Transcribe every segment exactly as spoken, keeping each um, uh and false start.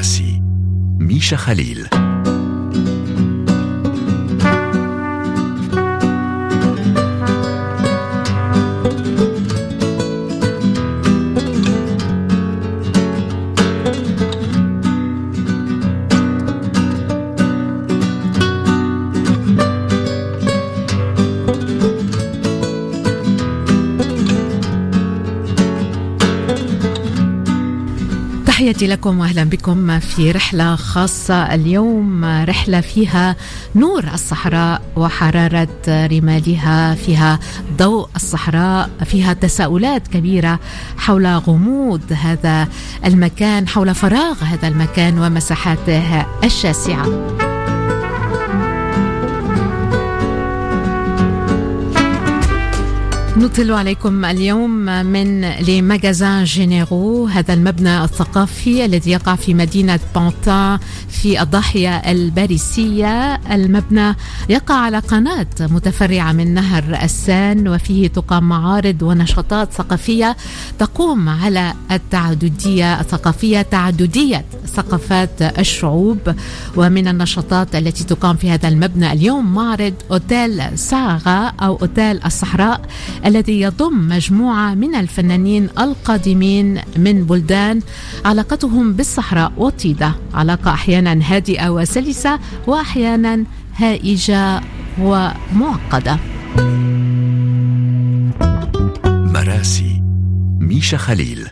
مراسي ميشا خليل. تحياتي لكم وأهلا بكم في رحلة خاصة اليوم، رحلة فيها نور الصحراء وحرارة رمالها، فيها ضوء الصحراء، فيها تساؤلات كبيرة حول غموض هذا المكان، حول فراغ هذا المكان ومساحاته الشاسعة. نطل عليكم اليوم من لي ماغازان جينيرو، هذا المبنى الثقافي الذي يقع في مدينة بونتان في الضاحية الباريسية. المبنى يقع على قناة متفرعة من نهر السان، وفيه تقام معارض ونشاطات ثقافية تقوم على التعددية الثقافية، تعددية ثقافات الشعوب. ومن النشاطات التي تقام في هذا المبنى اليوم معرض أوتيل ساغا أو أوتيل الصحراء، الذي يضم مجموعة من الفنانين القادمين من بلدان علاقتهم بالصحراء والطيدة، علاقة أحيانا هادئة وسلسة وأحيانا هائجة ومعقدة. مراسي ميشا خليل.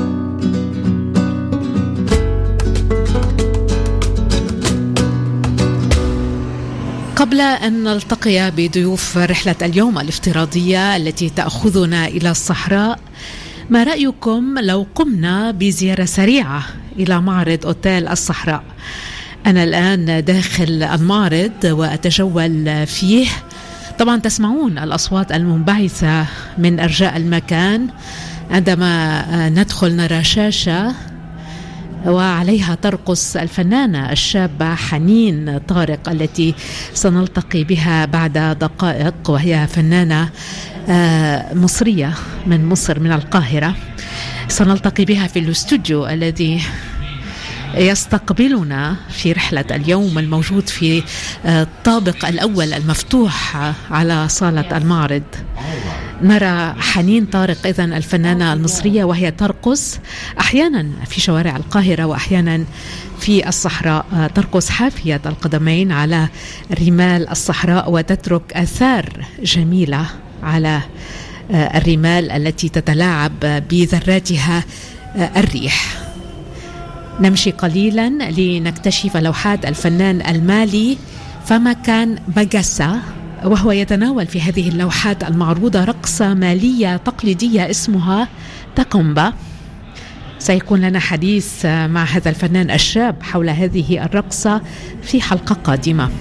قبل أن نلتقي بضيوف رحلة اليوم الافتراضية التي تأخذنا إلى الصحراء، ما رأيكم لو قمنا بزيارة سريعة إلى معرض أوتيل الصحراء؟ أنا الآن داخل المعرض وأتجول فيه. طبعا تسمعون الأصوات المنبعثة من أرجاء المكان. عندما ندخل نرى شاشة وعليها ترقص الفنانة الشابة حنين طارق التي سنلتقي بها بعد دقائق، وهي فنانة مصرية من مصر من القاهرة. سنلتقي بها في الاستوديو الذي يستقبلنا في رحلة اليوم الموجود في الطابق الأول المفتوح على صالة المعرض. نرى حنين طارق إذن الفنانة المصرية وهي ترقص أحيانا في شوارع القاهرة وأحيانا في الصحراء، ترقص حافية القدمين على رمال الصحراء وتترك آثار جميلة على الرمال التي تتلاعب بذراتها الريح. نمشي قليلا لنكتشف لوحات الفنان المالي فمكان ماغاسا، وهو يتناول في هذه اللوحات المعروضة رقصة مالية تقليدية اسمها تاكومبا. سيكون لنا حديث مع هذا الفنان الشاب حول هذه الرقصة في حلقة قادمة.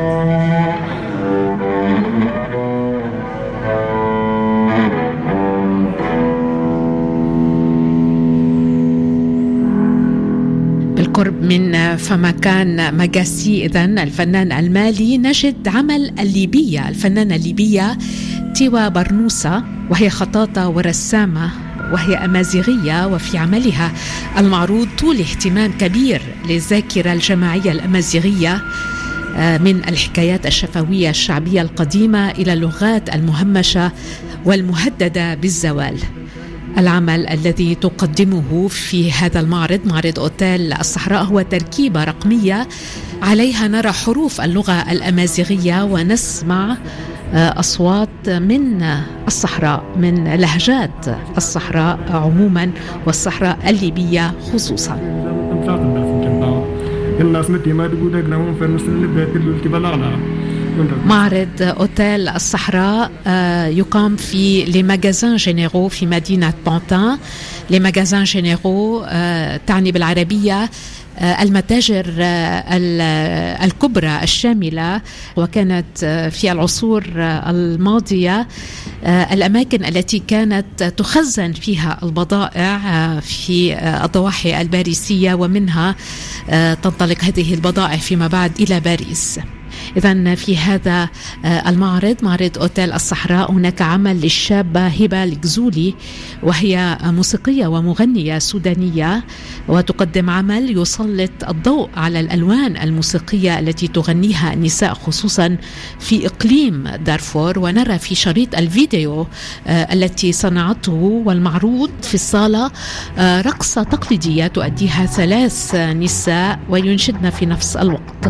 بالقرب من فمكان ماغاسي إذن الفنان المالي نجد عمل الليبية، الفنانة الليبية تيوا برنوسة، وهي خطاطة ورسامة وهي أمازيغية، وفي عملها المعروض طول اهتمام كبير للذاكرة الجماعية الأمازيغية من الحكايات الشفوية الشعبية القديمة إلى اللغات المهمشة والمهددة بالزوال. العمل الذي تقدمه في هذا المعرض، معرض أوتيل الصحراء، هو تركيبة رقمية عليها نرى حروف اللغة الأمازيغية ونسمع أصوات من الصحراء، من لهجات الصحراء عموما والصحراء الليبية خصوصا. معرض أوتيل الصحراء يقام في لي ماغازان جينيرو في مدينة بونتان. لي ماغازان جينيرو تعني بالعربية المتاجر الكبرى الشاملة، وكانت في العصور الماضية الأماكن التي كانت تخزن فيها البضائع في الضواحي الباريسية، ومنها تنطلق هذه البضائع فيما بعد إلى باريس. إذن في هذا المعرض، معرض أوتيل الصحراء، هناك عمل للشابة هبة الجزولي، وهي موسيقية ومغنية سودانية، وتقدم عمل يسلط الضوء على الألوان الموسيقية التي تغنيها النساء خصوصا في إقليم دارفور. ونرى في شريط الفيديو التي صنعته والمعروض في الصالة رقصة تقليدية تؤديها ثلاث نساء وينشدن في نفس الوقت.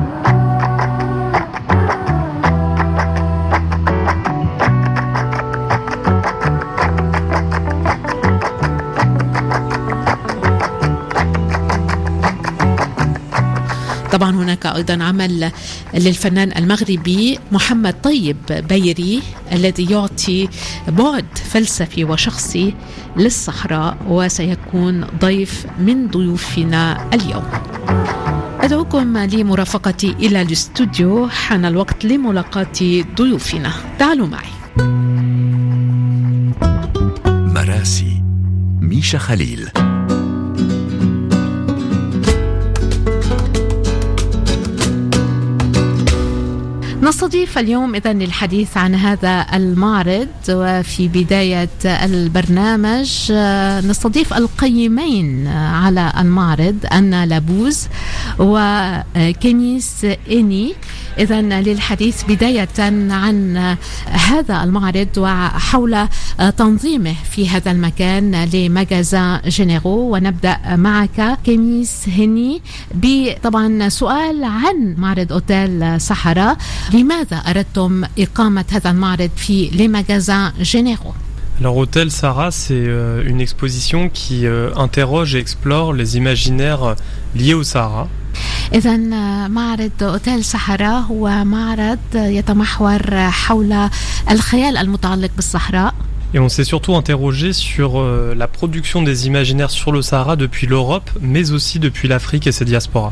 طبعا هناك أيضا عمل للفنان المغربي محمد طيب بيري الذي يعطي بعد فلسفي وشخصي للصحراء، وسيكون ضيف من ضيوفنا اليوم. أدعوكم لمرافقتي إلى الاستوديو، حان الوقت لملاقاة ضيوفنا، تعالوا معي. مراسي ميشا خليل. نستضيف اليوم إذن للحديث عن هذا المعرض، وفي بداية البرنامج نستضيف القيمين على المعرض أنا لابوز وكيميس إني، إذن للحديث بداية عن هذا المعرض وحول تنظيمه في هذا المكان لمجازان جينيرو. ونبدأ معك كيميس هني بطبعا سؤال عن معرض أوتيل صحراء. لماذا أردتم إقامة هذا المعرض في les magasins généraux? Alors Hôtel Sahara, c'est euh, une exposition qui euh, interroge et explore les imaginaires liés au Sahara. إذن معرض أوتيل صحراء هو معرض يتمحور حول الخيال المتعلق بالصحراء. Et on s'est surtout interrogé sur euh, la production des imaginaires sur le Sahara depuis l'Europe, mais aussi depuis l'Afrique et ses diasporas.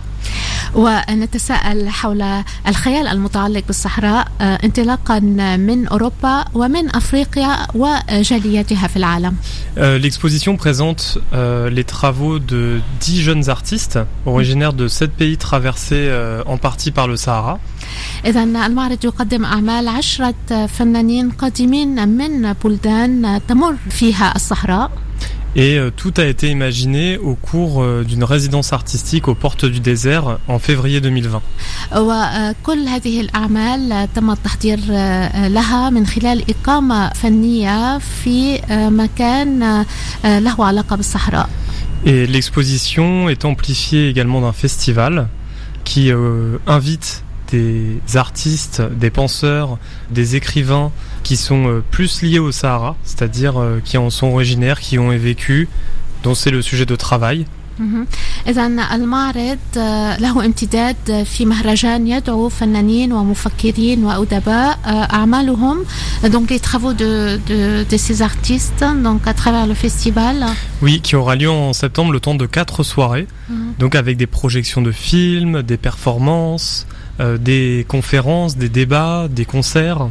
ونتساءل حول الخيال المتعلق بالصحراء انطلاقا من أوروبا ومن أفريقيا وجالياتها في العالم. Euh, l'exposition présente euh, les travaux de dix jeunes artistes originaires de sept pays traversés euh, en partie par le Sahara. إذن المعرض يقدم أعمال عشرة فنانين قادمين من بلدان تمر فيها الصحراء. Et euh, tout a été imaginé au cours euh, d'une résidence artistique aux Portes du Désert en février deux mille vingt. وكل هذه الأعمال تم التحضير لها من خلال إقامة فنية في مكان له علاقة بالصحراء. Et l'exposition est amplifiée également d'un festival qui euh, invite des artistes, des penseurs, des écrivains qui sont euh, plus liés au Sahara, c'est-à-dire euh, qui en sont originaires, qui ont vécu, dont c'est le sujet de travail. إذن المعرض له امتداد في مهرجان يدعو فنانين ومفكرين وأدباء أعمالهم, donc les travaux de, de, de ces artistes, donc à travers le festival. Oui, qui aura lieu en septembre, le temps de quatre soirées, mm-hmm. donc avec des projections de films, des performances, euh, des conférences, des débats, des concerts.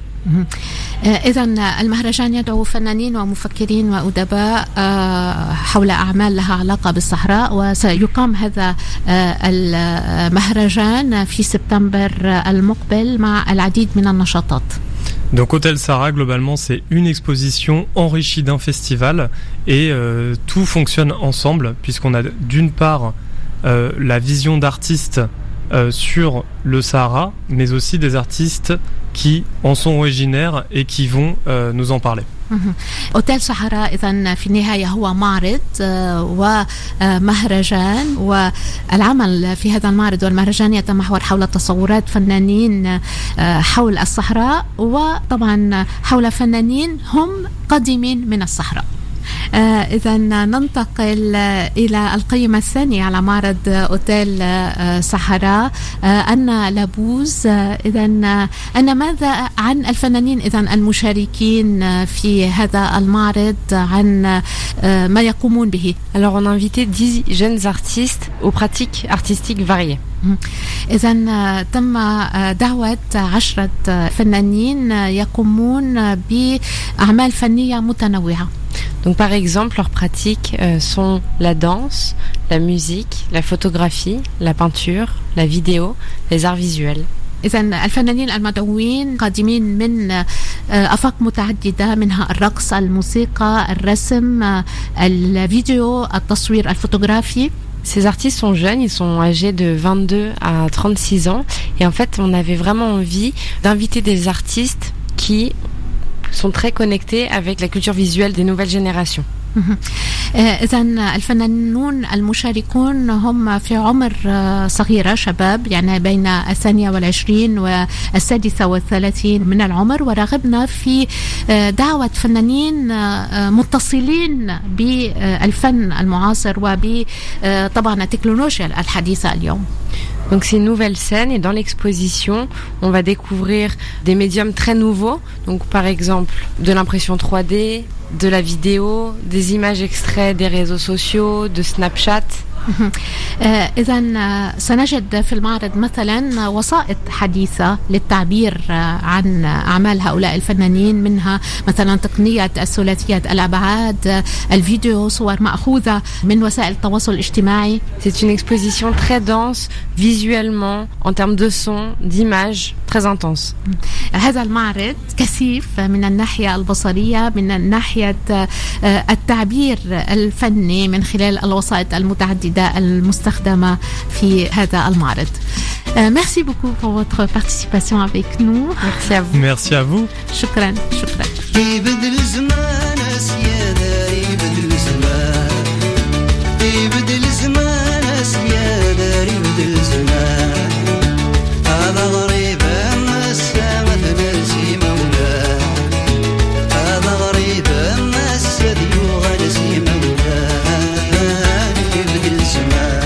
إذن المهرجان يدعو فنانين ومفكرين وأدباء حول أعمال لها علاقة بالصحراء, وسيقام هذا المهرجان في سبتمبر المقبل مع العديد من النشاطات. Donc Hôtel Sahara, globalement, c'est une exposition enrichie d'un festival et euh, tout fonctionne ensemble puisqu'on a d'une part euh, la vision d'artistes euh, sur le Sahara, mais aussi des artistes qui en sont originaires et qui vont euh, nous en parler. أوتيل صحراء إذن في النهاية هو معرض ومهرجان, والعمل في هذا المعرض والمهرجان يتمحور حول تصورات فنانين حول الصحراء, وطبعا حول فنانين هم قادمين من الصحراء. إذا ننتقل إلى القيمة الثانية على معرض أوتيل صحراء, أنا لابوز. إذا أنا ماذا عن الفنانين إذا المشاركين في هذا المعرض, عن ما يقومون به؟ Alors on a invité dix jeunes artistes aux pratiques artistiques variées. إذا تم دعوة عشرة فنانين يقومون بأعمال فنية متنوعة. Donc par exemple, leurs pratiques euh, sont la danse, la musique, la photographie, la peinture, la vidéo, les arts visuels. إذا الفنانين المدعوين قادمين من آفاق متعددة، منها الرقص، الموسيقى، الرسم، الفيديو، التصوير الفوتوغرافي. Ces artistes sont jeunes, ils sont âgés de vingt-deux à trente-six ans. Et en fait, on avait vraiment envie d'inviter des artistes qui sont très connectés avec la culture visuelle des nouvelles générations. إذا الفنانون المشاركون هم في عمر صغيرة، شباب، يعني بين الثانية والعشرين والسادسة والثلاثين من العمر، ورغبنا في دعوة فنانين متصلين بالفن المعاصر وبطبعا التكنولوجيا الحديثة اليوم. Donc c'est une nouvelle scène et dans l'exposition, on va découvrir des médiums très nouveaux. Donc par exemple de l'impression trois D, de la vidéo, des images extraits des réseaux sociaux, de Snapchat. إذا سنجد في المعرض مثلا وسائط حديثة للتعبير عن أعمال هؤلاء الفنانين، منها مثلا تقنية الثلاثية الأبعاد، الفيديو، صور مأخوذة من وسائل التواصل الاجتماعي. C'est une exposition très dense visuellement, en termes de son, d'images, très intense. هذا المعرض كثيف من الناحية البصرية، من ناحية التعبير الفني من خلال الوسائط المتعددة المستخدمة في هذا المعرض. Merci beaucoup pour votre participation avec nous. Merci à vous. Merci à vous. شكرا شكرا. يبدل زمان سيادة، يبدل زمان، يبدل زمان سيادة، يبدل زمان. هذا غريب أما السامة نسي مولاه، هذا غريب أما السديو غنسي مولاه. يبدل زمان.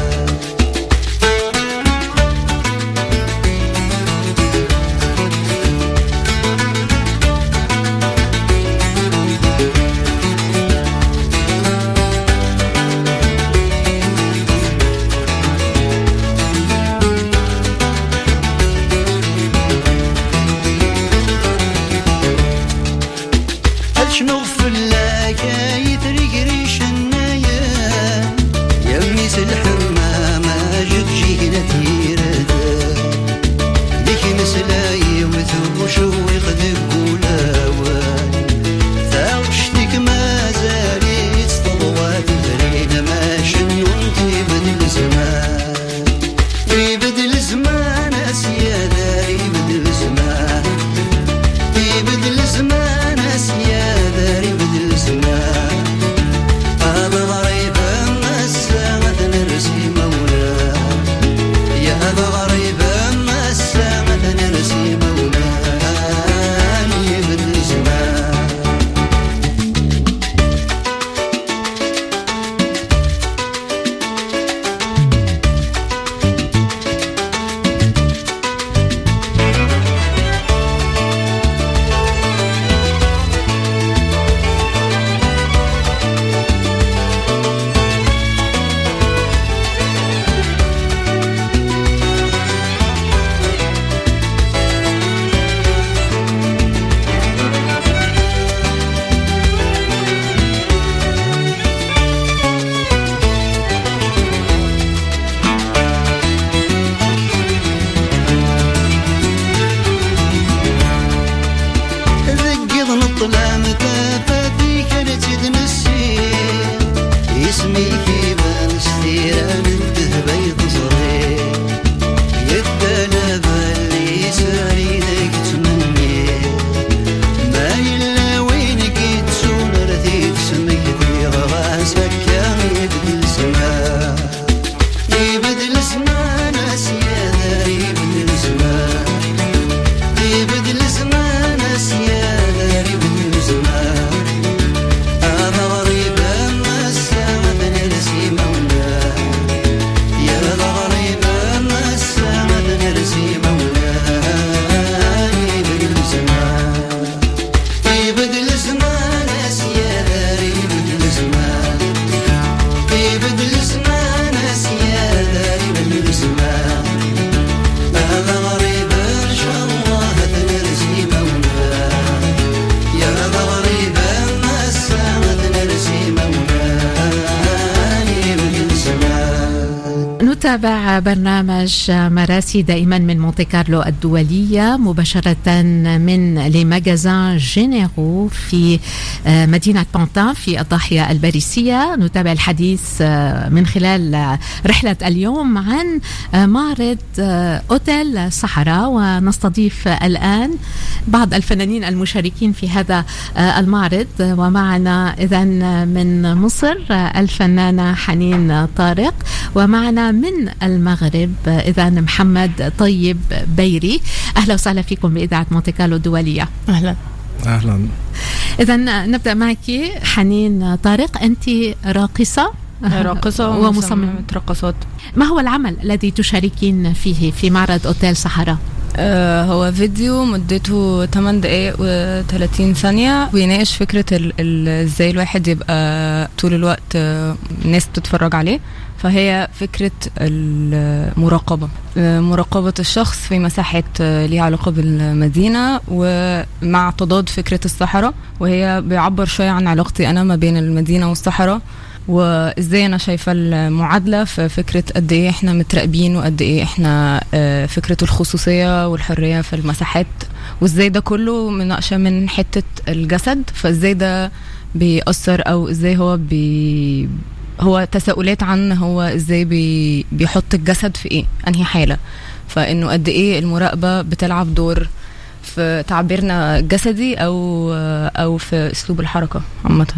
نتابع برنامج مراسي دائما من مونتي كارلو الدولية مباشرة من لي ماغازان جينيرو في مدينة بونتان في الضاحية الباريسية. نتابع الحديث من خلال رحلة اليوم عن معرض أوتيل صحراء، ونستضيف الآن بعض الفنانين المشاركين في هذا المعرض. ومعنا إذن من مصر الفنانة حنين طارق، ومعنا من المغرب إذن محمد طيب بيري. أهلا وسهلا فيكم بإذاعة مونتي كارلو الدولية. أهلا أهلا. إذن نبدأ معك حنين طارق، أنت راقصة راقصة ومصممة رقصات. ما هو العمل الذي تشاركين فيه في معرض أوتيل صحراء؟ آه هو فيديو مدته ثمانية دقائق وثلاثين ثانية، ويناقش فكرة ازاي الواحد يبقى طول الوقت آه الناس بتتفرج عليه. فهي فكرة المراقبة، آه مراقبة الشخص في مساحات آه ليها علاقة بالمدينة، ومع تضاد فكرة الصحراء، وهي بيعبر شوية عن علاقتي أنا ما بين المدينة والصحراء، وازاي انا شايفه المعادله في فكره قد ايه احنا متراقبين، وقد ايه احنا فكره الخصوصيه والحريه في المساحات، وازاي ده كله مناقشه من حته الجسد. فازاي ده بيأثر، او ازاي هو بي هو تساؤلات عن هو ازاي بي بيحط الجسد في ايه انهي حاله. فانه قد ايه المراقبه بتلعب دور في تعبيرنا الجسدي او او في اسلوب الحركه عامه.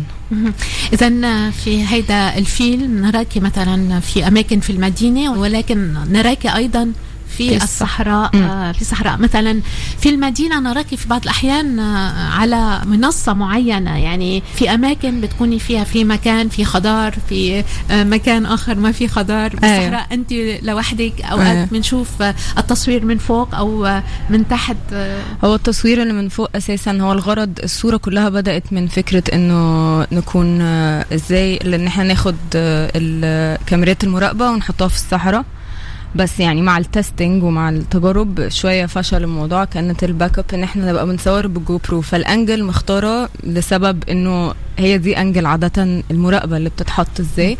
اذا في هيدا الفيلم نراكي مثلا في اماكن في المدينه، ولكن نراكي ايضا في الصحراء. آه في الصحراء مثلا في المدينة نراكي في بعض الأحيان آه على منصة معينة، يعني في أماكن بتكوني فيها في مكان في خضار، في آه مكان آخر ما في خضار. بالصحراء أيوة. أنت لوحدك أوقات بنشوف آه التصوير من فوق أو آه من تحت. آه هو التصوير اللي من فوق أساسا هو الغرض. الصورة كلها بدأت من فكرة إنه نكون آه إزاي لأن احنا ناخد آه الكاميرات المراقبة ونحطها في الصحراء. بس يعني مع التستنج ومع التجارب شوية فشل الموضوع. كانت الباك اب ان احنا نبقى بنصور بالجو برو، فالانجل مختارة لسبب انه هي دي انجل عادة المراقبة اللي بتتحط ازاي.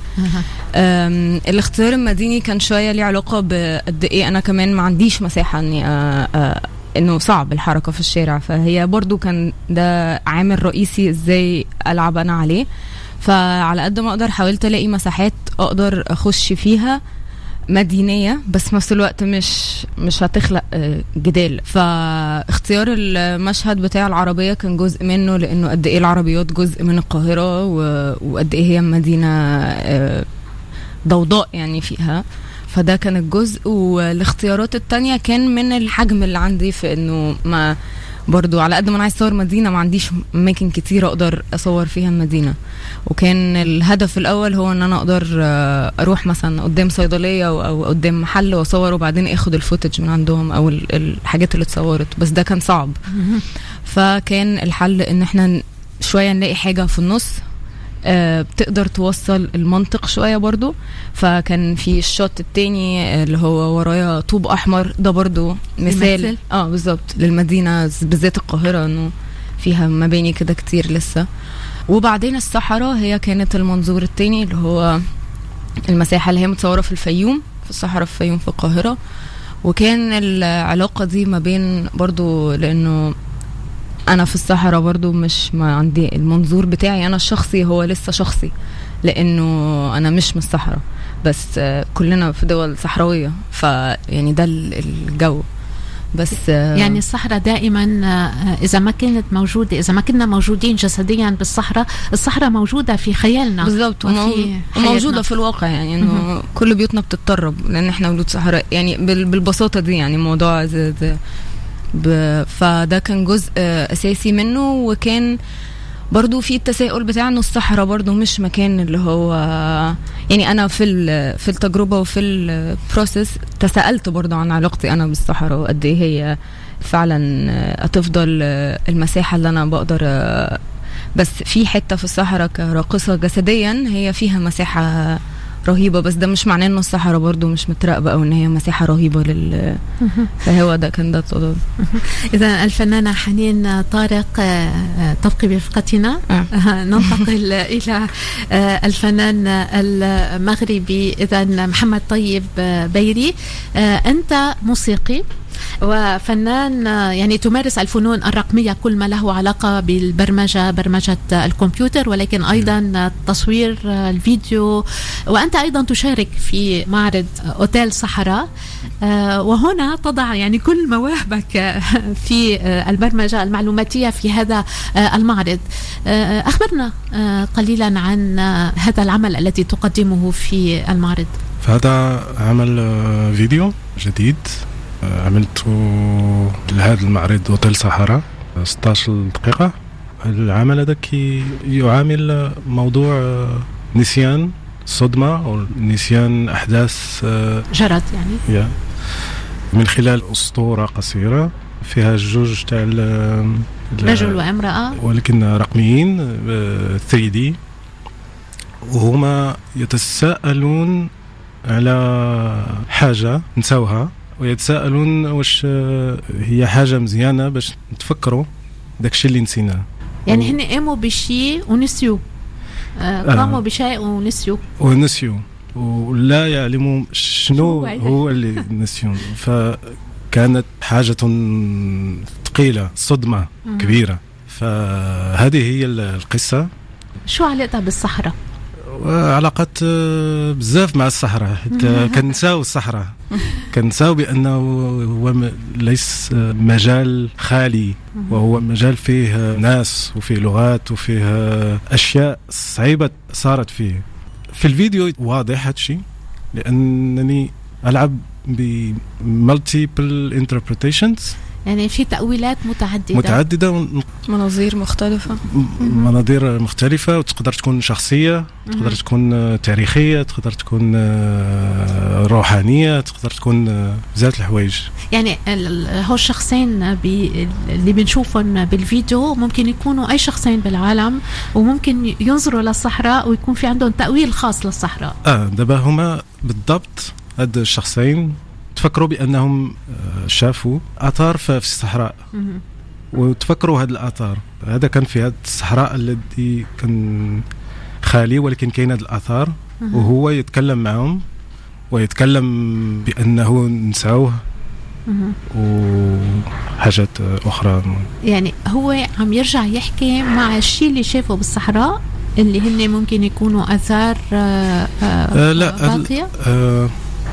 الاختيار المديني كان شوية ليه علاقة بقد ايه انا كمان ما عنديش مساحة اني آآ آآ انه صعب الحركة في الشارع، فهي برضو كان ده عامل رئيسي ازاي العب انا عليه. فعلى قد ما اقدر حاولت الاقي مساحات اقدر اخش فيها مدينية، بس في نفس الوقت مش مش هتخلق جدال. فاختيار المشهد بتاع العربية كان جزء منه، لأنه قد إيه العربيات جزء من القاهرة، وقد إيه هي مدينة ضوضاء يعني فيها. فده كان الجزء. والاختيارات التانية كان من الحجم اللي عندي، في إنه ما برضو على قد ما انا عايز اصور مدينه ما عنديش اماكن كتير اقدر اصور فيها المدينه. وكان الهدف الاول هو ان انا اقدر اروح مثلا قدام صيدليه او قدام محل واصور، وبعدين اخد الفوتج من عندهم او الحاجات اللي اتصورت. بس ده كان صعب. فكان الحل ان احنا شويه نلاقي حاجه في النص آه بتقدر توصل المنطق شوية برضو. فكان في الشوت التاني اللي هو ورايا طوب أحمر، ده برضو مثال المثل. اه بالظبط للمدينة بالذات القاهرة، انه فيها مباني كده كتير لسه. وبعدين الصحراء هي كانت المنظور التاني اللي هو المساحة اللي هي متصورة في الفيوم، في الصحراء في الفيوم في القاهرة. وكان العلاقة دي ما بين برضو، لأنه أنا في الصحراء برضو مش ما عندي المنظور بتاعي أنا الشخصي هو لسه شخصي، لأنه أنا مش من الصحراء، بس كلنا في دول صحراوية. فيعني ده الجو. بس يعني الصحراء دائما إذا ما كانت موجودة، إذا ما كنا موجودين جسديا بالصحراء، الصحراء موجودة في خيالنا بالضبط، وموجودة في الواقع. يعني إنه كل بيوتنا بتتطرب لأن إحنا ولود صحراء، يعني بالبساطة دي. يعني موضوع زي زي ب... فده كان جزء أساسي منه. وكان برضو في التساؤل بتاع انه الصحراء برضو مش مكان اللي هو يعني انا في في التجربة وفي البروسيس تساءلت برضو عن علاقتي انا بالصحراء، وقد ايه هي فعلا هتفضل المساحة اللي انا بقدر. بس في حتة في الصحراء كراقصة جسديا هي فيها مساحة رهيبة، بس ده مش معناه انه الصحراء برضو مش متراقبة او ان هي مساحة رهيبة لل فهو ده كان ده التضاد. إذا الفنانة حنين طارق تبقي برفقتنا. أه. ننتقل إلى الفنان المغربي إذا محمد طيب بيري. أنت موسيقي وفنان، يعني تمارس الفنون الرقمية كل ما له علاقة بالبرمجة، برمجة الكمبيوتر، ولكن أيضا تصوير الفيديو، وأنت أيضا تشارك في معرض أوتيل صحراء، وهنا تضع يعني كل مواهبك في البرمجة المعلوماتية في هذا المعرض. أخبرنا قليلا عن هذا العمل الذي تقدمه في المعرض. فهذا عمل فيديو جديد عملته لهذا المعرض أوتيل صحراء ستة عشر دقيقة. العمل هذا كي يعامل موضوع نسيان صدمة أو نسيان أحداث جرت يعني من خلال أسطورة قصيرة فيها الجوج تاع رجل وامرأة ولكن رقميين ثري دي، وهما يتساءلون على حاجة نساوها ويتساءلون واش هي حاجة مزيانة باش نتفكروا داكشي اللي نسيناه. يعني هن قاموا بشيء ونسيوا، قاموا آه. بشيء ونسيوا ونسيوا ولا يعلموا شنو هو اللي نسيوا. فكانت حاجة ثقيلة، صدمة كبيرة. فهذه هي القصة. شو علاقتها بالصحراء؟ علاقات بزاف مع الصحراء، حتى كنساو الصحراء، كنساو بأنه هو ليس مجال خالي، وهو مجال فيه ناس وفيه لغات وفيه أشياء صعيبة صارت فيه. في الفيديو واضح هذا الشيء لأنني ألعب بمالتيبل انتربريتيشنز، يعني في تأويلات متعددة متعددة مناظير مختلفة مناظير مختلفة، وتقدر تكون شخصية، تقدر تكون تاريخية، تقدر تكون روحانية، تقدر تكون بزاف الحوايج. يعني هو الشخصين اللي بنشوفهم بالفيديو ممكن يكونوا أي شخصين بالعالم، وممكن ينظروا للصحراء ويكون في عندهم تأويل خاص للصحراء. آه دابا هما بالضبط هاد الشخصين تفكروا بأنهم شافوا آثار في الصحراء وتفكروا هذه الآثار. هذا كان في هذه الصحراء الذي كان خالي ولكن كاين هذه الآثار، وهو يتكلم معهم ويتكلم بأنه نساوه وحاجات أخرى. يعني هو عم يرجع يحكي مع الشيء اللي شافه بالصحراء اللي هن ممكن يكونوا آثار آه لا باقية. آه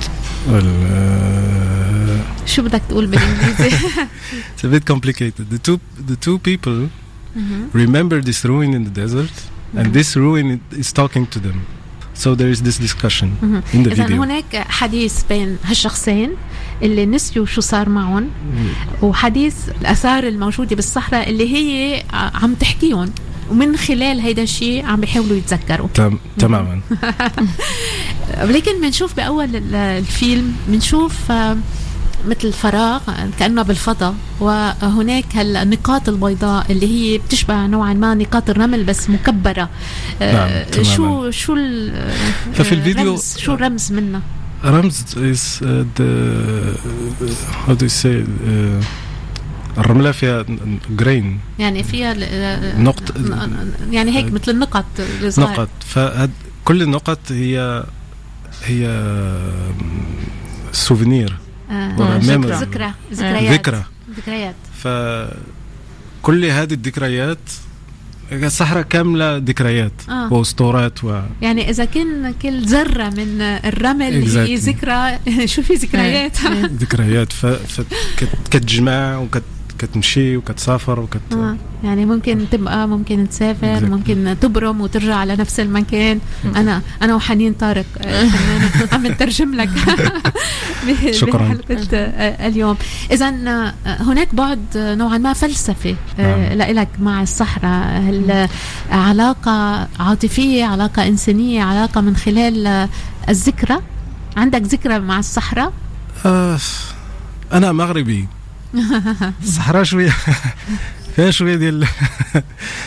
شو بدك تقول بالإنجليزي؟ It's a bit complicated. The two the two people mm-hmm. remember this ruin in the desert, mm-hmm. and this ruin is talking to them. So there is this discussion mm-hmm. in the video. إذن هناك حديث بين هالشخصين اللي نسيوا شو صار معهم، mm-hmm. وحديث الآثار الموجودة بالصحراء اللي هي عم تحكيهم، ومن خلال هيدا الشيء عم بيحاولوا يتذكروا. تم تماما. ولكن بنشوف بأول الفيلم بنشوف مثل فراغ كأنه بالفضاء، وهناك هالنقاط البيضاء اللي هي بتشبه نوعا ما نقاط الرمل بس مكبرة. نعم شو شو ففي الفيديو شو الرمز منها؟ رمز is uh, the how do you say uh, الرملة فيها جرين، يعني فيها نقط، يعني هيك مثل النقط نقط. فكل النقط هي هي سوفينير، آه. ذكرى ذكريات ذكرى ذكريات. فكل هذه الذكريات الصحراء كاملة ذكريات آه. وأسطورات و... يعني إذا كان كل ذرة من الرمل exactly. هي ذكرى، شو في ذكريات ذكريات فكتجمع وكت كتمشي وكتسافر وكت آه. يعني ممكن تبقى، ممكن تسافر، exactly. ممكن تبرم وترجع على نفس المكان. أنا أنا وحنين طارق عم نترجم لك شكرا اليوم. إذن هناك بعد نوعا ما فلسفي لك مع الصحراء، علاقة عاطفية، علاقة إنسانية، علاقة من خلال الذكرى. عندك ذكرى مع الصحراء؟ آه أنا مغربي، الصحراء شوية فيها شوية ديال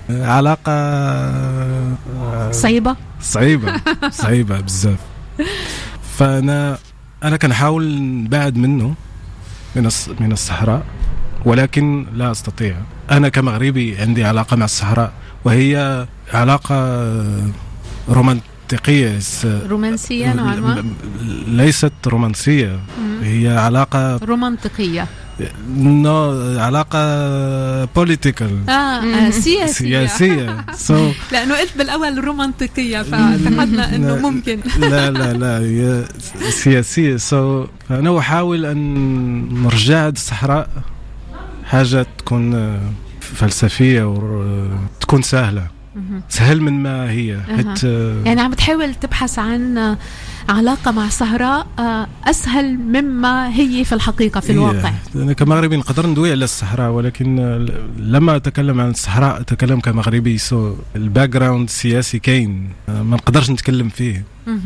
علاقة صعيبة صعيبة صعيبة بزاف. فأنا أنا كنحاول نبعد منه من من الصحراء، ولكن لا أستطيع. أنا كمغربي عندي علاقة مع الصحراء، وهي علاقة رومانتيقية رومانسية نوعا ما، ليست رومانسية، هي علاقة رومانتيقية، نو علاقة بوليتيكال، آه, آه سياسية سياسية. so لأنه قلت بالأول رومانتيقية فاعتقدنا أنه ممكن لا لا لا هي سياسية. so فأنا أحاول أن نرجع الصحراء حاجة تكون فلسفية وتكون سهلة، سهل من ما هي. حتى يعني عم بتحاول تبحث عن علاقة مع صحراء أسهل مما هي في الحقيقة في الواقع. أنا كمغربي نقدر ندوي على الصحراء، ولكن لما أتكلم عن الصحراء أتكلم كمغربي، سو الباك جراوند السياسي كاين ما نقدرش نتكلم فيه.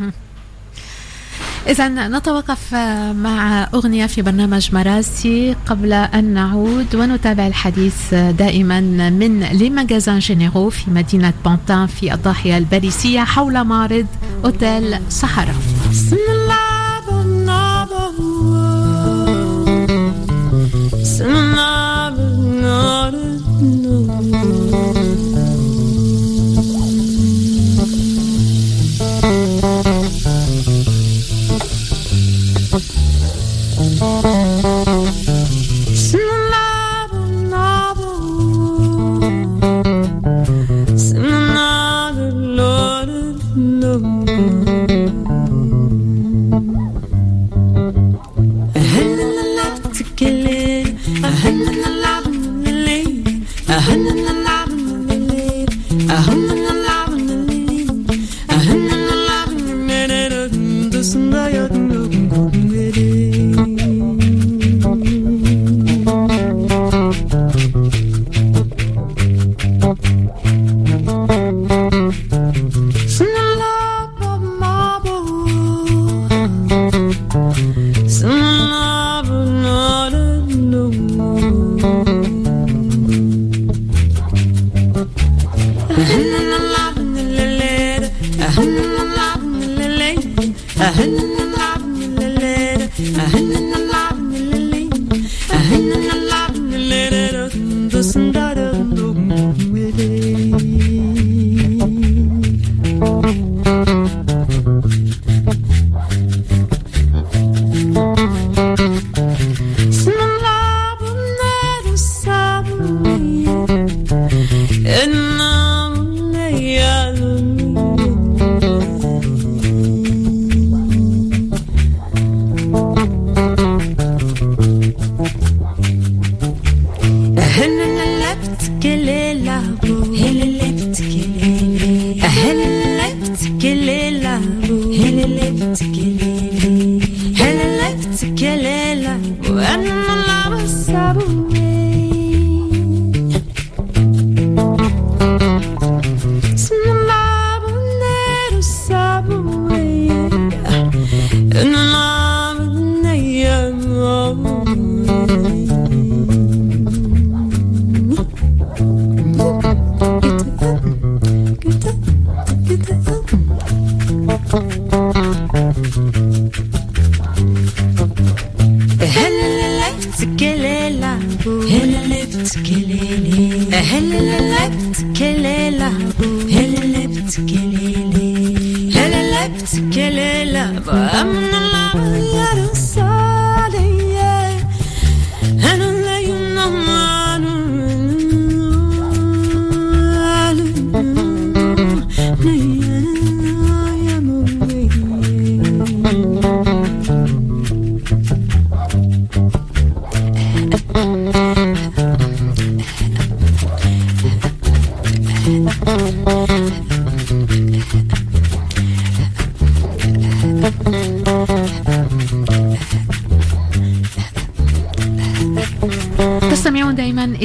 إذن نتوقف مع أغنية في برنامج مراسي قبل أن نعود ونتابع الحديث دائما من لي ماغازان جينيرو في مدينة بونتان في الضاحية الباريسية حول معرض أوتيل صحراء.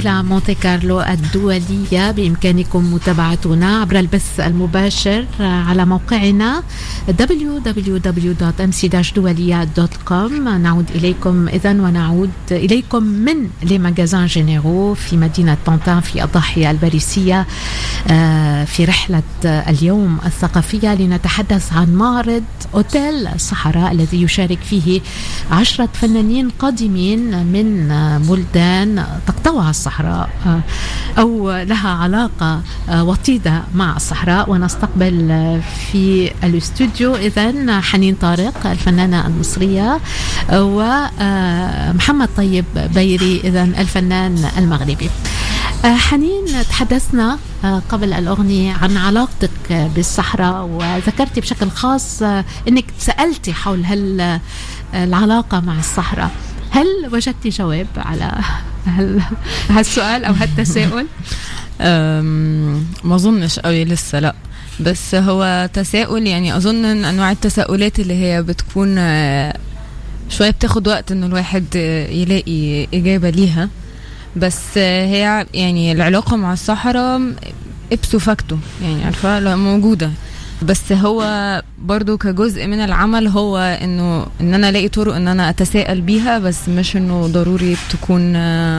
حفلة مونتي كارلو الدولية بإمكانكم متابعتنا عبر البث المباشر على موقعنا دبليو دبليو دبليو دوت ام سي داش دولية دوت كوم. نعود إليكم إذن ونعود إليكم من لي ماغازان جينيرو في مدينة طنطا في الضاحية الباريسية في رحلة اليوم الثقافية لنتحدث عن معرض أوتيل الصحراء الذي يشارك فيه عشرة فنانين قادمين من بلدان تقطوعها الصحراء أو لها علاقة وطيدة مع الصحراء. ونستقبل في الاستوديو إذن حنين طارق الفنانة المصرية ومحمد طيب بيري إذن الفنان المغربي. حنين، تحدثنا قبل الأغنية عن علاقتك بالصحراء وذكرتي بشكل خاص أنك سألتي حول هل العلاقة مع الصحراء. هل وجدتي جواب على هالسؤال أو هالتساؤل؟ ما أظنش قوي لسه، لا، بس هو تساؤل. يعني أظن أن أنواع التساؤلات اللي هي بتكون شوية بتاخد وقت أنه الواحد يلاقي إجابة ليها، بس هي يعني العلاقة مع الصحراء ابسو فاكتو، يعني عارفة موجودة، بس هو برضو كجزء من العمل هو انه ان انا الاقي طرق ان انا اتساءل بيها، بس مش انه ضروري تكون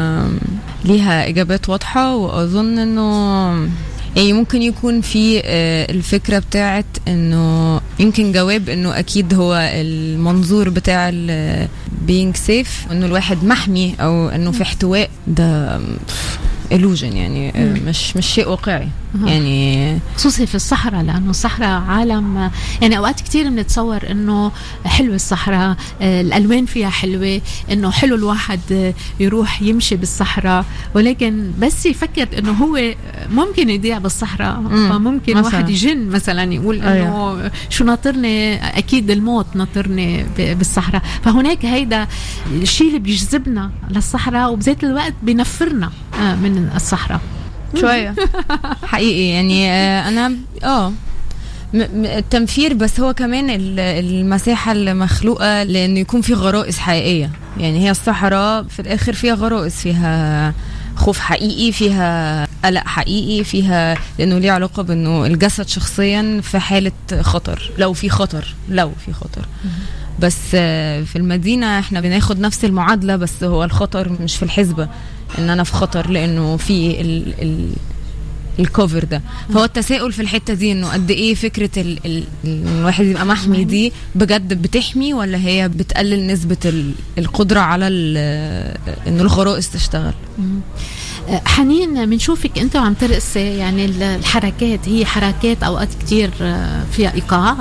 ليها اجابات واضحة. واظن انه يعني ممكن يكون في الفكرة بتاعت انه يمكن جواب انه اكيد هو المنظور بتاع being safe، انه الواحد محمي او انه في احتواء، ده illusion يعني مش مش شيء واقعي يعني، خصوصي في الصحراء، لأنه الصحراء عالم يعني أوقات كتير بنتصور إنه حلو الصحراء، الألوان فيها حلوة، إنه حلو الواحد يروح يمشي بالصحراء، ولكن بس يفكر إنه هو ممكن يضيع بالصحراء، فممكن مثلاً واحد يجن مثلا يقول إنه أيوة. شو ناطرني، أكيد الموت ناطرني بالصحراء. فهناك هيدا الشيء اللي بيجذبنا للصحراء وبذات الوقت بينفرنا من الصحراء شوية حقيقي. يعني أنا آه التنفير، بس هو كمان المساحة المخلوقة لأنه يكون في غرائز حقيقية. يعني هي الصحراء في الآخر فيها غرائز، فيها خوف حقيقي، فيها قلق حقيقي، فيها لأنه ليه علاقة بأنه الجسد شخصيا في حالة خطر، لو في خطر لو في خطر بس في المدينة احنا بناخد نفس المعادلة، بس هو الخطر مش في الحسبة ان انا في خطر لانه في ال ال الكوفر ده. فهو التساؤل في الحتة دي انه قد ايه فكرة ال ال الواحد يبقى محمي دي بجد بتحمي، ولا هي بتقلل نسبة ال القدرة على ان الغرائز تشتغل. حنين، بنشوفك انت وعم ترقصي، يعني الحركات هي حركات اوقات كتير فيها ايقاع،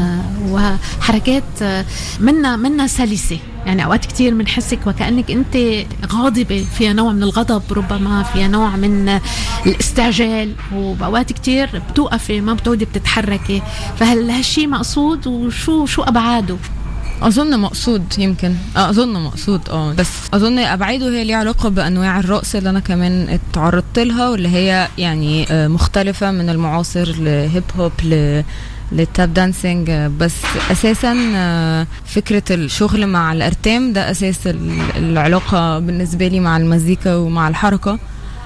وحركات منا منا سلسة، يعني اوقات كتير بنحسك وكأنك انت غاضبة، فيها نوع من الغضب، ربما فيها نوع من الاستعجال، وبأوقات كتير بتوقفي ما بتعودي بتتحركي. فهل هالشي مقصود، وشو شو ابعاده؟ اظن مقصود، يمكن اظن مقصود اه بس اظن ابعاده هي ليها علاقه بانواع الرقص اللي انا كمان اتعرضت لها، واللي هي يعني مختلفه من المعاصر لهيب هوب ل للتاب دانسينج. بس اساسا فكره الشغل مع الارتام ده اساس العلاقه بالنسبه لي مع المزيكا ومع الحركه.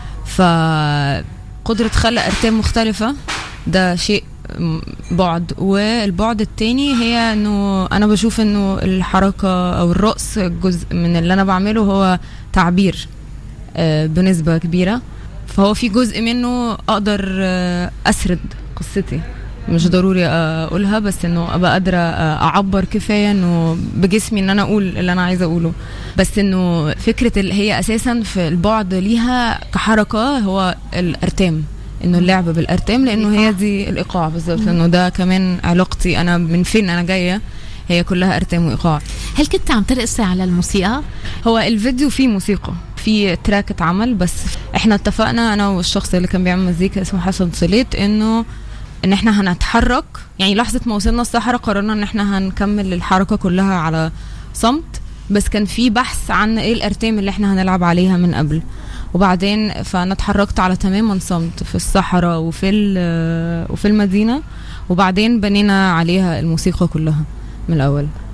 فقدره خلق ارتام مختلفه ده شيء بعد، والبعد التاني هي انه انا بشوف انه الحركة او الرقص جزء من اللي انا بعمله هو تعبير بنسبة كبيرة. فهو في جزء منه اقدر اسرد قصتي، مش ضروري اقولها، بس انه ابقى قادرة اعبر كفاية انه بجسمي ان انا اقول اللي انا عايزة اقوله. بس انه فكرة اللي هي اساسا في البعد ليها كحركة هو الارتام، انه اللعب بالارتام، لانه هي دي الايقاع بالظبط، لانه ده كمان علاقتي انا من فين انا جايه، هي كلها ارتام وايقاع. هل كنت عم ترقصي على الموسيقى؟ هو الفيديو فيه موسيقى، في تراك اتعمل، بس احنا اتفقنا انا والشخص اللي كان بيعمل مزيكا اسمه حسن صليت انه ان احنا هنتحرك. يعني لحظه ما وصلنا الصحراء قررنا ان احنا هنكمل الحركه كلها على صمت، بس كان في بحث عن ايه الارتام اللي احنا هنلعب عليها من قبل. وبعدين فانا اتحركت على تماما صمت في الصحراء وفي وفي المدينه، وبعدين بنينا عليها الموسيقى كلها من الاول.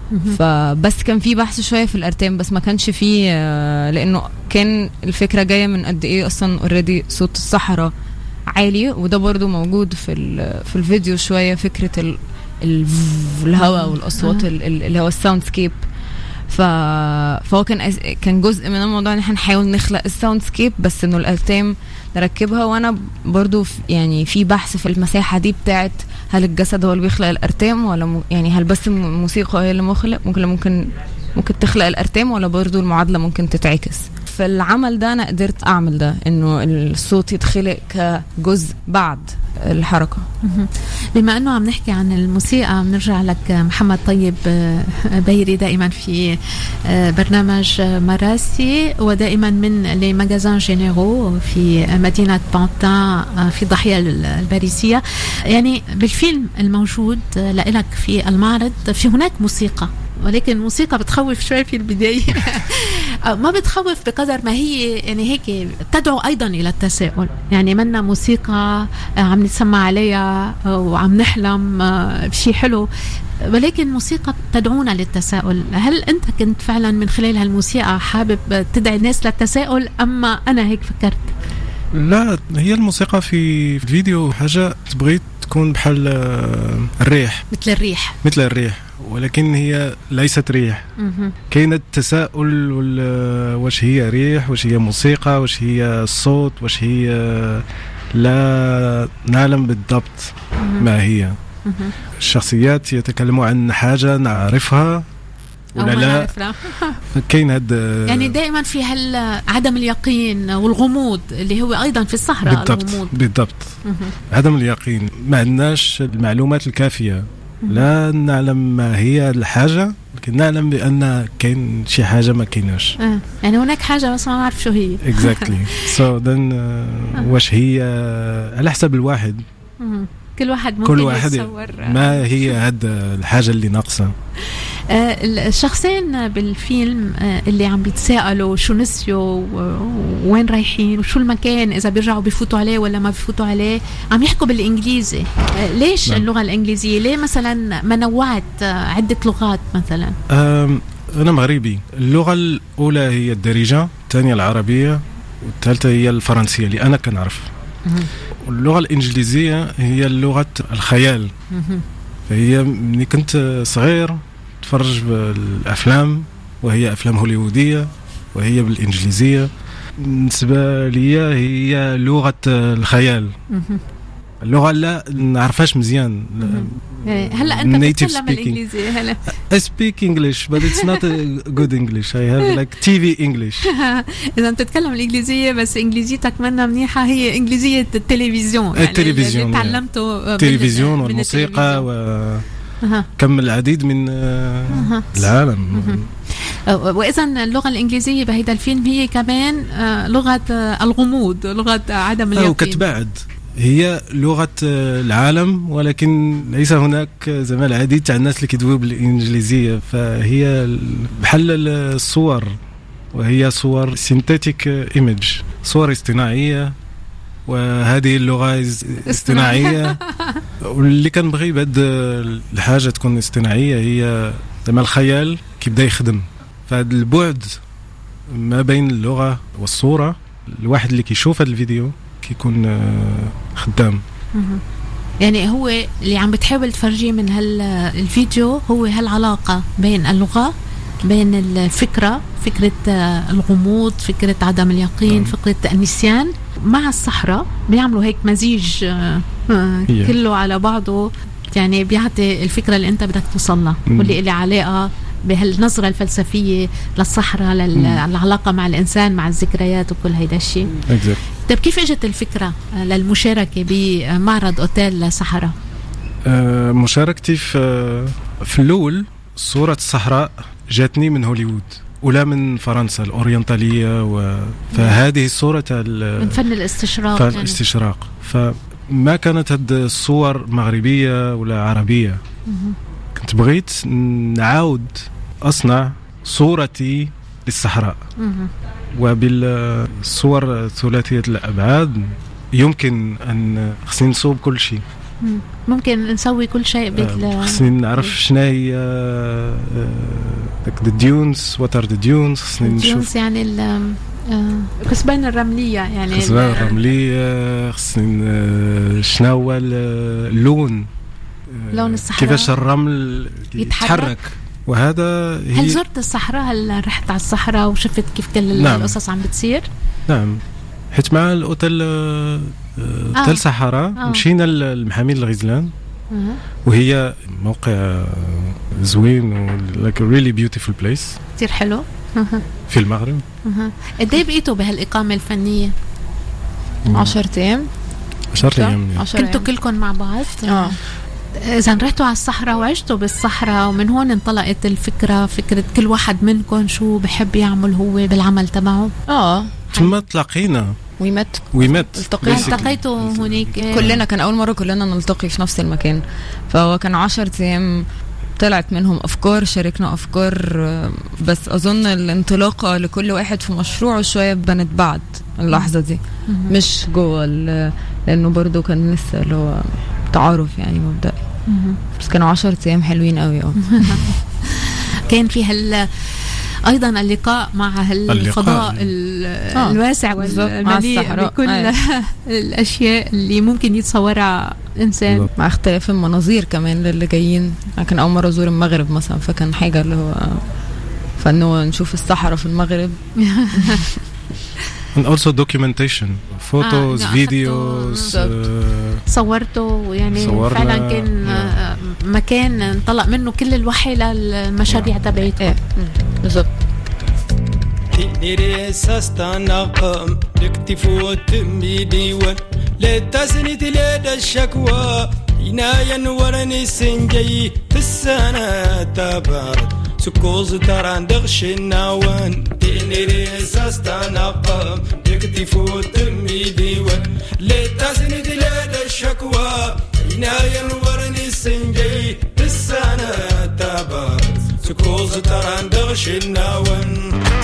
فبس كان في بحث شويه في الارتام، بس ما كانش فيه لانه كان الفكره جايه من قد ايه اصلا اوريدي صوت الصحراء عالي، وده برضو موجود في في الفيديو شويه، فكره ال الهواء والاصوات اللي هو الساوند سكيب. ف... فهو كان كان جزء من الموضوع ان احنا نحاول نخلق الساوند سكيب، بس انه الالتام نركبها. وانا برضو في يعني في بحث في المساحه دي بتاعت هل الجسد هو اللي بيخلق الارتام ولا م... يعني هل بس الموسيقى هي اللي مخلق ممكن ممكن ممكن تخلق الارتام، ولا برضو المعادله ممكن تتعكس. في العمل ده انا قدرت اعمل ده، انه الصوت يتخلق كجزء بعد الحركه. بما انه عم نحكي عن الموسيقى بنرجع لك محمد طيب بيري، دائما في برنامج مراسي ودائما من لي ماغازان جينيرو في مدينه بانتان في الضاحيه الباريسيه. يعني بالفيلم الموجود لك في المعرض في هناك موسيقى، ولكن موسيقى بتخوف شوي في البداية. ما بتخوف بقدر ما هي يعني هيك تدعو أيضا إلى التساؤل. يعني منا موسيقى عم نتسمع عليها وعم نحلم بشي حلو، ولكن موسيقى تدعونا للتساؤل. هل أنت كنت فعلا من خلال هالموسيقى حابب تدعي الناس للتساؤل، أما أنا هيك فكرت؟ لا، هي الموسيقى في الفيديو حاجة تبغي تكون بحال الريح، مثل الريح مثل الريح ولكن هي ليست ريح. كاين التساؤل واش هي ريح، واش هي موسيقى، واش هي صوت، واش هي لا نعلم بالضبط ما هي. الشخصيات يتكلموا عن حاجة نعرفها ولا لا. كاين هاد يعني دائما في هال عدم اليقين والغموض اللي هو ايضا في الصحراء. بالضبط الغموض. بالضبط عدم اليقين، ما عندناش المعلومات الكافية، لا نعلم ما هي الحاجة، لكن نعلم بأن كاين شي حاجة ما كايناش. آه. يعني هناك حاجة بس ما نعرف شو هي. exactly so then uh, واش هي على حسب الواحد. كل واحد ممكن كل واحد يتصور ما هي هاد الحاجة اللي ناقصة. آه الشخصين بالفيلم آه اللي عم بيتساءلوا شو نسيوا وين رايحين وشو المكان، إذا بيرجعوا بيفوتوا عليه ولا ما بيفوتوا عليه، عم يحكوا بالإنجليزي. آه ليش نعم. اللغة الإنجليزية؟ ليه مثلا ما نوعت آه عدة لغات مثلا؟ أنا مغربي. اللغة الأولى هي الدارجة، الثانية العربية، والثالثة هي الفرنسية اللي أنا كنعرف. اللغة الإنجليزية هي لغة الخيال. فهي مني كنت صغير تفرج بالأفلام، وهي أفلام هوليوودية وهي بالإنجليزية. بالنسبة لي هي لغة الخيال. اللغة لا نعرفهاش مزيان. هلا أنت تتكلم الإنجليزية. هلا I speak English but it's not a good English. I have like تي في English. إذا بتتكلم الإنجليزية بس إنجليزيتك منا منيحة، هي إنجليزية التلفزيون. يعني التلفزيون تعلمته التلفزيون والموسيقى وكم العديد من العالم. وإذا اللغة الإنجليزية بهذا الفيلم هي كمان لغة الغموض، لغة عدم اليقين. وكتبعد هي لغة العالم، ولكن ليس هناك زي ما العديد تاع الناس اللي كيدويو بالإنجليزية. فهي بحال الصور، وهي صور سينتيتيك ايميج، صور اصطناعية، وهذه اللغة اصطناعية. واللي كنبغي بهاد الحاجة تكون اصطناعية هي زعما الخيال كيبدا يخدم. فهاد البعد ما بين اللغة والصورة، الواحد اللي كيشوف هاد الفيديو كيكون خدام. يعني هو اللي عم بتحاول تفرجيه من هالفيديو هو هالعلاقة بين اللغة، بين الفكرة، فكرة الغموض، فكرة عدم اليقين، فكرة النسيان مع الصحراء. بيعملوا هيك مزيج كله على بعضه، يعني بيعطي الفكرة اللي انت بدك توصلها، واللي اللي علاقة بهالنظرة الفلسفية للصحراء، للعلاقة مع الإنسان، مع الذكريات وكل هيدا الشيء. طيب كيف اجت الفكرة للمشاركة بمعرض أوتيل صحراء؟ آه مشاركتي في في الأول صورة الصحراء جاتني من هوليوود ولا من فرنسا الأورينتالية، و... فهذه الصورة من فن الاستشراق. فن الاستشراق يعني. فما كانت هاد الصور مغربية ولا عربية. كنت بغيت نعاود أصنع صورتي للصحراء، وبالصور ثلاثية الأبعاد يمكن أن خصني نصوب كل شيء. ممكن نسوي كل شيء. خصني نعرف شنو هي ذا ديونز واتر ذا ديونز خصني نشوف يعني الكثبان الرملية يعني الكثبان الرملية خصني شنو هو اللون لون الصحراء كيفاش الرمل يتحرك, يتحرك. وهذا هي هل زرت الصحراء؟ هل رحت على الصحراء وشفت كيف كل نعم. القصص عم بتصير؟ نعم حيت مع الأوتيل أوتيل آه. صحراء آه. مشينا لمحامين الغزلان آه. وهي موقع زوين و like a really beautiful place كتير حلو في المغرب. قد ايه بقيتوا بهالإقامة الفنية؟ عشرة أيام عشرة أيام كنتوا كلكم مع بعض؟ اه إذا رحتوا على الصحراء وعشتوا بالصحراء ومن هون انطلقت الفكرة فكرة كل واحد منكم شو بحب يعمل هو بالعمل تبعه؟ اه ثم تلاقينا ويمت ويمت التقيتوا هونيك كلنا كان أول مرة كلنا نلتقي في نفس المكان فهو كان عشرة أيام طلعت منهم أفكار شاركنا أفكار بس أظن الانطلاقة لكل واحد في مشروعه شوية بنت بعد اللحظة دي مش جوه لأنه برضو كان لسه اللي هو تعارف يعني مبدئي بس كانوا عشرة أيام حلوين قوي اه كان في هال أيضا اللقاء مع هالفضاء آه. الواسع والمليء بكل آه. الأشياء اللي ممكن يتصورها إنسان مع اختلاف المناظير كمان للي جايين. كان أول مرة أزور المغرب مثلا فكان حاجة اللي هو فإنه نشوف الصحراء في المغرب and also documentation photos آه videos آه صورته يعني فعلا كان آه مكان انطلق منه كل الوحي للمشاريع تبعته بالضبط. نيري ساستناقم لكتفوت ميديون لتسنيت لدى الشكوى عنايا ورني سنجي في السنة تبارد سكوز تران دغش الناوان تنيري ساستناقم لكتفوت ميديون لتسنيت لدى الشكوى عنايا ورني سنجي في السنة تبارد سكوز تران دغش الناوان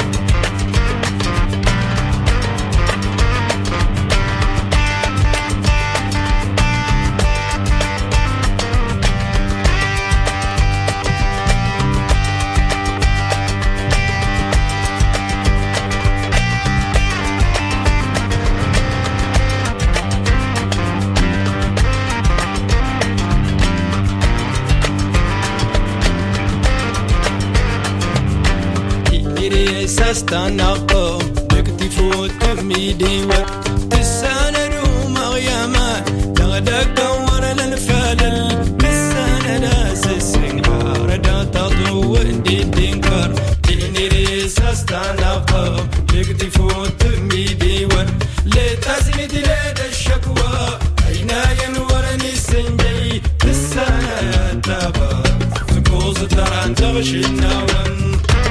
ساستناقم بكتفوت ميديوة تسانا روم غيامان تغدق ورا للفالل تسانا ناس السنغار دا تضو دي دينكر تنيري ساستناقم بكتفوت ميديوة لتسند لدى الشكوى عينايا ورني سنجي تسانا تابا سكوز تران تغشي الناوان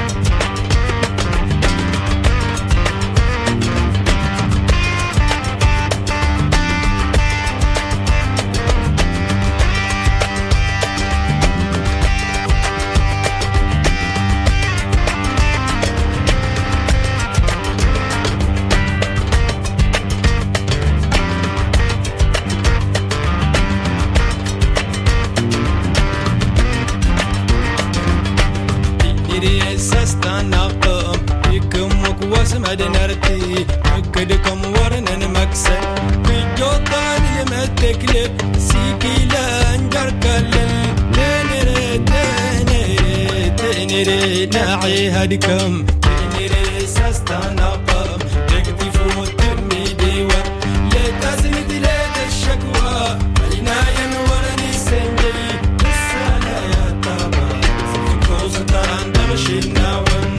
مدنرتي أكدكم ورنن مكسل بجوطان المتكلب سيكي لانجر كلل تنري تنري تنري ناعي هدكم تنري ساستناقم تكتفو تمي ديوة لتزمد لدى الشكوى عنايا ورني سنجي السنة يا تابا سيكوز تران دغشي الناون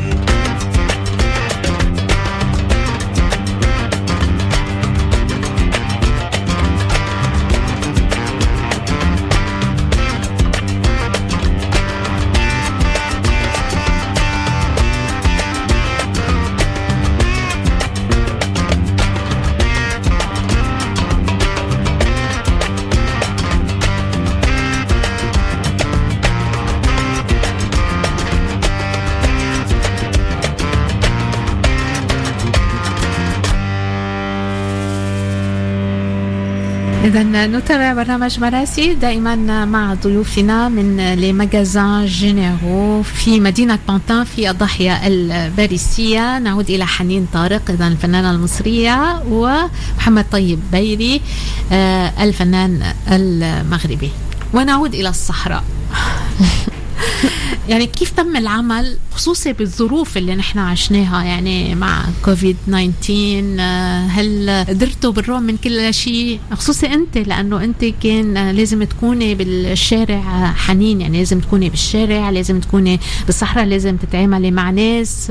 إذا نتابع برنامج مراسي دائما مع ضيوفنا من لي ماغازان جينيرو في مدينة بانتان في الضاحية الباريسية. نعود إلى حنين طارق إذا الفنانة المصرية ومحمد طيب بيري الفنان المغربي. ونعود إلى الصحراء. يعني كيف تم العمل خصوصا بالظروف اللي نحن عشناها يعني مع كوفيد تسعة عشر؟ هل قدرتوا بالرغم من كل شيء خصوصا انت لانه انت كان لازم تكوني بالشارع حنين، يعني لازم تكوني بالشارع، لازم تكوني بالصحراء، لازم تتعاملي مع ناس،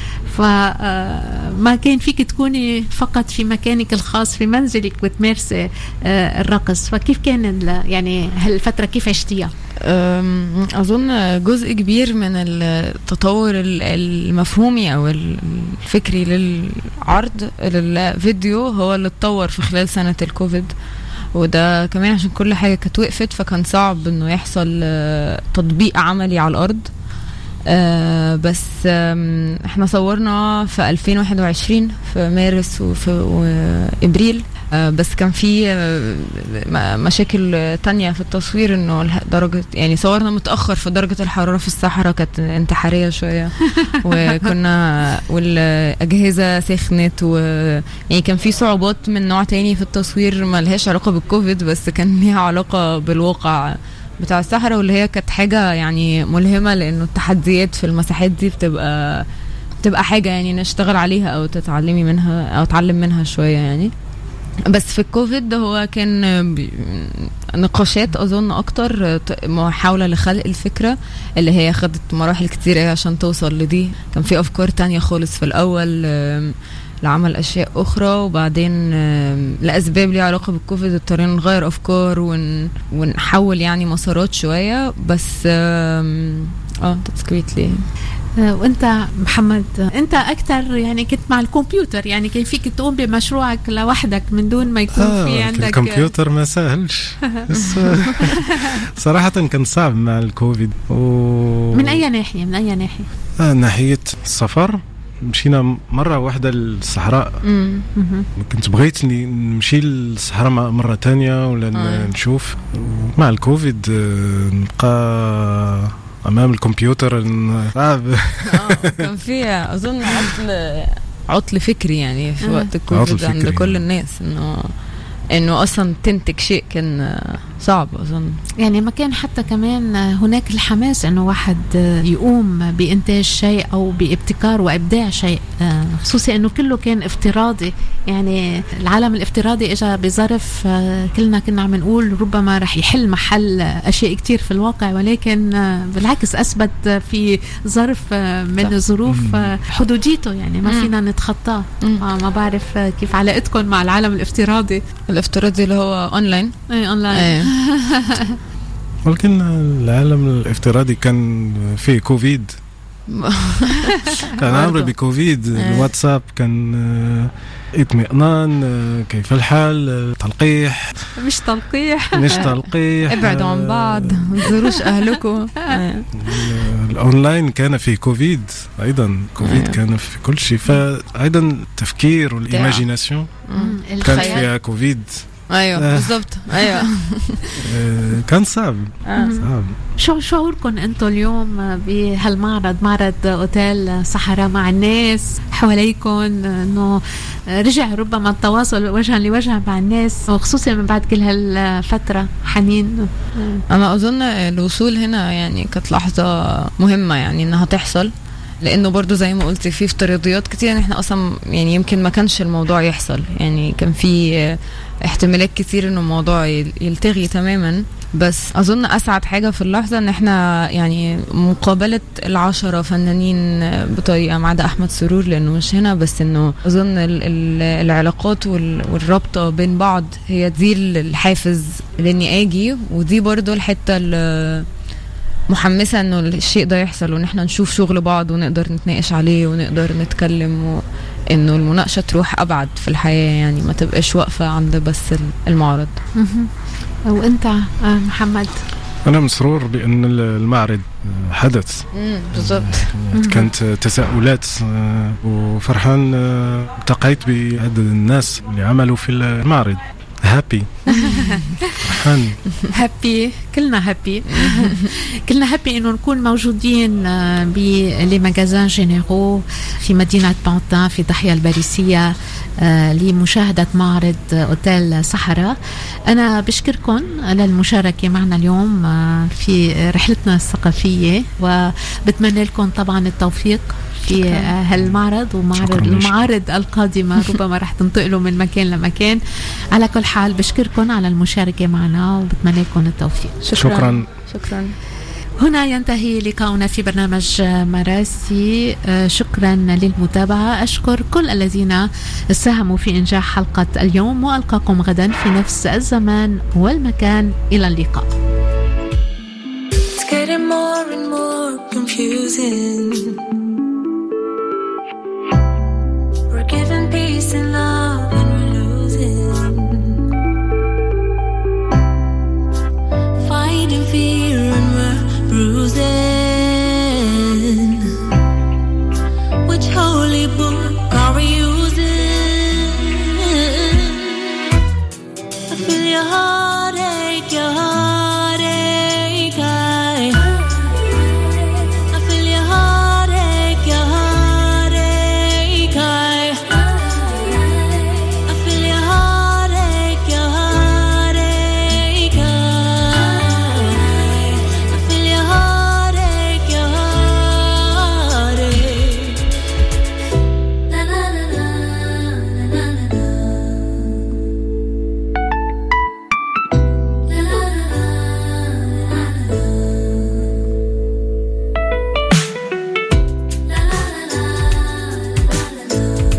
فما كان فيك تكوني فقط في مكانك الخاص في منزلك وتمارسي الرقص. فكيف كان يعني هالفترة كيف عشتيها؟ أظن جزء كبير من التطور المفهومي أو الفكري للعرض للفيديو هو اللي اتطور في خلال سنة الكوفيد، وده كمان عشان كل حاجة كانت وقفت، فكان صعب إنه يحصل تطبيق عملي على الأرض. آه بس آه احنا صورنا في ألفين وواحد وعشرين في مارس وفي وإبريل، آه بس كان في آه مشاكل تانية في التصوير، انه درجة يعني صورنا متأخر، في درجة الحرارة في الصحراء كانت انتحارية شوية وكنا والأجهزة سخنت، و يعني كان في صعوبات من نوع تاني في التصوير ما لهاش علاقة بالكوفيد، بس كان ليها علاقة بالواقع بتاع الصحراء، واللي هي كانت حاجة يعني ملهمة، لأنه التحديات في المساحات دي بتبقى بتبقى حاجة يعني نشتغل عليها أو تتعلمي منها أو تعلم منها شوية يعني. بس في الكوفيد هو كان نقاشات أظن أكتر، محاولة لخلق الفكرة اللي هي خدت مراحل كتيرة عشان توصل لدي. كان في أفكار تانية خالص في الأول لعمل أشياء أخرى، وبعدين لأسباب ليها علاقة بالكوفيد اضطرينا نغير أفكار ون... ونحول يعني مسارات شوية. بس اه تسكريت ليه. وانت محمد انت اكثر يعني كنت مع الكمبيوتر، يعني كان فيك تقوم بمشروعك لوحدك من دون ما يكون آه في عندك الكمبيوتر ما سهلش. صراحة كان صعب مع الكوفيد. و... من أي ناحية؟ من أي ناحية؟ آه ناحية السفر. مشينا مرة واحدة للصحراء، كنت بغيت نمشي للصحراء مرة تانية ولا آه. نشوف. مع الكوفيد نبقى أمام الكمبيوتر صعب. كان فيها أظن عطل عطل فكري يعني في وقت الكوفيد عند كل الناس، إنه إنه أصلا تنتج شيء كان صعب أظن. يعني ما كان حتى كمان هناك الحماس إنه واحد يقوم بإنتاج شيء أو بابتكار وإبداع شيء، خصوصي إنه كله كان افتراضي. يعني العالم الافتراضي إجا بظرف كلنا كنا عم نقول ربما رح يحل محل أشياء كتير في الواقع، ولكن بالعكس أثبت في ظرف من الظروف حدوديته، يعني ما فينا نتخطاه. ما بعرف كيف علاقتكم مع العالم الافتراضي. الافتراضي اللي هو أونلاين. اي أونلاين. ولكن العالم الافتراضي كان فيه كوفيد. كان عمري بكوفيد. الواتساب كان اطمئنان، كيف الحال، تلقيح مش تلقيح مش تلقيح ابعدوا عن بعض، ما تزوروش اهلكم. الاونلاين كان فيه كوفيد ايضا. كوفيد كان في كل شيء، فايضا التفكير والايماجيناسيون كان فيها كوفيد. ايوه بالضبط. ايوه كان صعب. صعب. شو شعوركم انتم اليوم بهالمعرض، معرض اوتيل صحراء، مع الناس حواليكم، انه رجع ربما التواصل وجها لوجه مع الناس، وخصوصا من بعد كل هالفتره حنين؟ انا اظن الوصول هنا يعني كانت لحظه مهمه يعني انها تحصل، لانه برضو زي ما قلت في افتراضيات كتير، احنا اصلا يعني يمكن ما كانش الموضوع يحصل، يعني كان في احتمالات كتير انه الموضوع يلتغي تماما. بس اظن اسعد حاجة في اللحظة ان احنا يعني مقابلة العشرة فنانين بطريقة، ما عدا احمد سرور لانه مش هنا، بس انه اظن العلاقات والرابطة بين بعض هي دي الحافز لاني اجي، ودي برضو الحتة محمسة انه الشيء ده يحصل، وان احنا نشوف شغل بعض ونقدر نتناقش عليه ونقدر نتكلم، وانه المناقشة تروح ابعد في الحياة، يعني ما تبقاش واقفة عند بس المعرض. وانت محمد؟ انا مسرور بان المعرض حدث. بالضبط. كانت تساؤلات، وفرحان التقيت بعدد الناس اللي عملوا في المعرض. هابي هابي كلنا هابي كلنا هابي انه نكون موجودين بلي ماغازان جينيرو في مدينة بانتان في ضاحية الباريسية لمشاهدة معرض اوتيل صحراء. انا بشكركم على المشاركة معنا اليوم في رحلتنا الثقافية، وبتمنى لكم طبعا التوفيق في هالمعرض ومعرض المعارض القادمة. ربما رح تنتقلوا من مكان لمكان. على كل حال بشكركم على المشاركة معنا وبتمنى لكم التوفيق. شكرا شكرا, شكرا. هنا ينتهي لقاؤنا في برنامج مراسي. شكرا للمتابعة. أشكر كل الذين ساهموا في إنجاح حلقة اليوم، وألقاكم غدا في نفس الزمان والمكان. إلى اللقاء. It's getting more and more confusing. We're giving peace and love and we're losing. Fighting fear and we're bruising. Which holy book are we using? I feel your heartache, your heartache. I, I feel your heartache, your heartache. I, I feel your heartache, your heartache. I feel your heartache, your heartache. La la la la la la la. La la la la la la. La la la la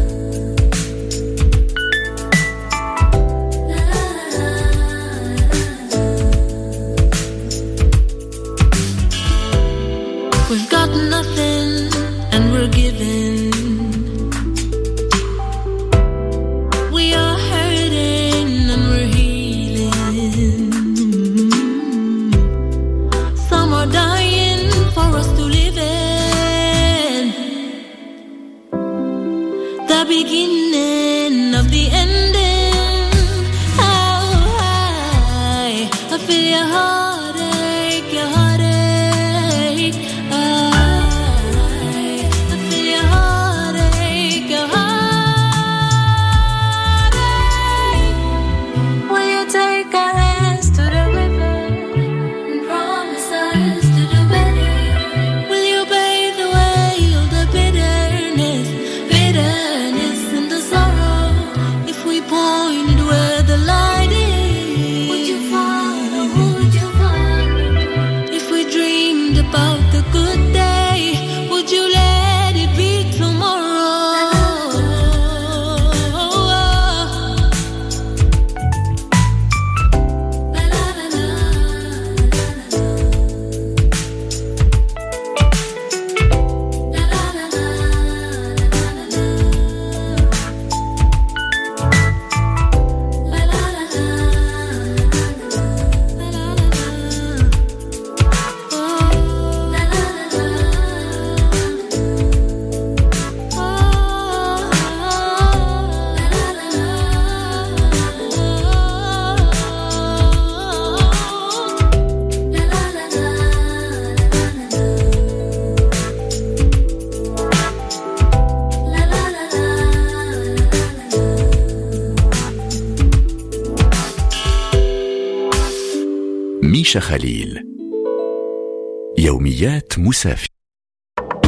la. We've got nothing and we're giving. We are hurting and we're healing. Some are dying for us to live in. The beginning of the ending. How high I feel your heartache, your heartache. I, I feel your heartache, your heartache. Will you take our hands to the river and promise us to do better? Will you bathe away all the bitterness, bitterness and the sorrow? If we pointed where the light is, would you follow, would you follow? If we dreamed about the good day, would you let it be tomorrow? La la la la. La la la la. La la la la. La la la la. La la la la. ميشا خليل. يوميات مسافر.